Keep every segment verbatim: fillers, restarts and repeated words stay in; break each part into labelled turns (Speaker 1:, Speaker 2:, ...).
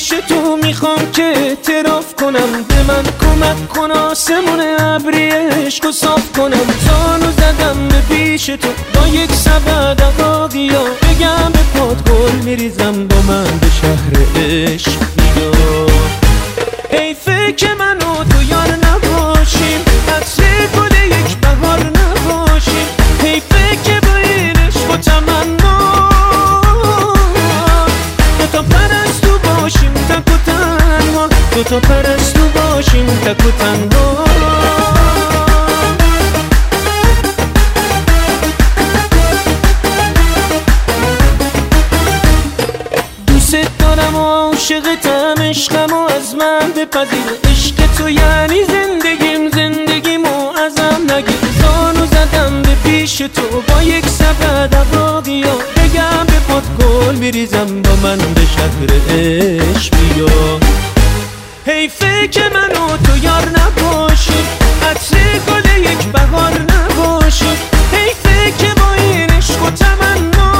Speaker 1: پیش تو میخوام که اعتراف کنم، به من کمک کن آسمون ابری عشق و صاف کنم. زانو زدم به پیش تو با یک سبد عقاقیا، بگم به پات گل میریزم با من به شهر عشق میام. حیفه که من و تو یار نباشیم، عطر گل یک بهار نباشیم. حیفه که با این عشق و تمنا دوتا پرستو باشیم تک و تنها، دوتا پرستو باشیم تک و تنها. دوست دارم و عاشقتم، عشقم و از من بپذیر. عشق تو یعنی زندگیم، زندگیمو ازم نگیر. زانو زدم به پیش تو با یک سبد عقاقیا، بگم به پات گل میریزم با من به شهر عشق بیا. حیفه که من و تو یار نباشیم، عطر گل یک بهار نباشیم. حیفه که با این عشق و تمنا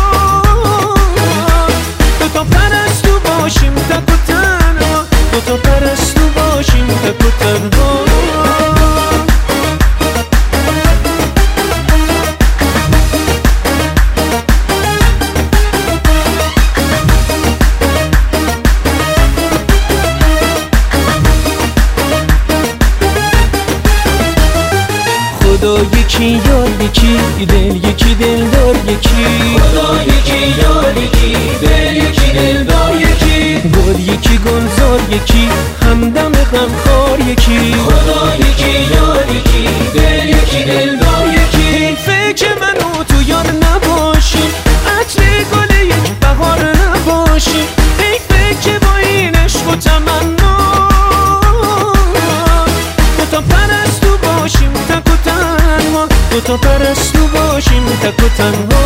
Speaker 1: دوتا پرستو باشیم تک و تنها، دوتا پرستو باشیم تک و تنها. خدا یکی یار یکی دل یکی دلدار یکی،
Speaker 2: خدا یکی یار یکی دل یکی دلدار یکی.
Speaker 1: گل یکی گلزار یکی همدم غمخوار یکی،
Speaker 2: خدا یکی یار یکی دل یکی دلدار یکی.
Speaker 1: حیفه که من و تو یار نباشیم، عطر گل یک بهار نباشیم. حیفه که با این عشق و تمنا دوتا پرستو باشیم تک و تنها، دوتا پرستو باشیم تک و تنها.